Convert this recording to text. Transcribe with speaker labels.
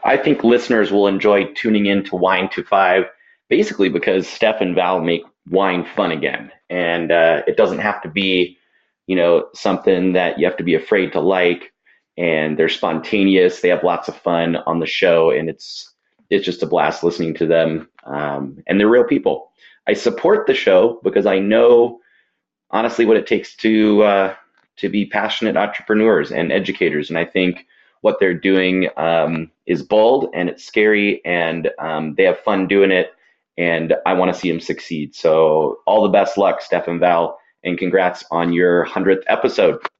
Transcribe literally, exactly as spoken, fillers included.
Speaker 1: I think listeners will enjoy tuning in to Wine to Five, basically because Steph and Val make wine fun again, and uh, it doesn't have to be, you know, something that you have to be afraid to like. And they're spontaneous. They have lots of fun on the show, and it's it's just a blast listening to them. Um, and they're real people. I support the show because I know honestly what it takes to uh, to be passionate entrepreneurs and educators. And I think what they're doing um, is bold and it's scary, and um, they have fun doing it. And I want to see them succeed. So all the best luck, Steph and Val, and congrats on your hundredth episode.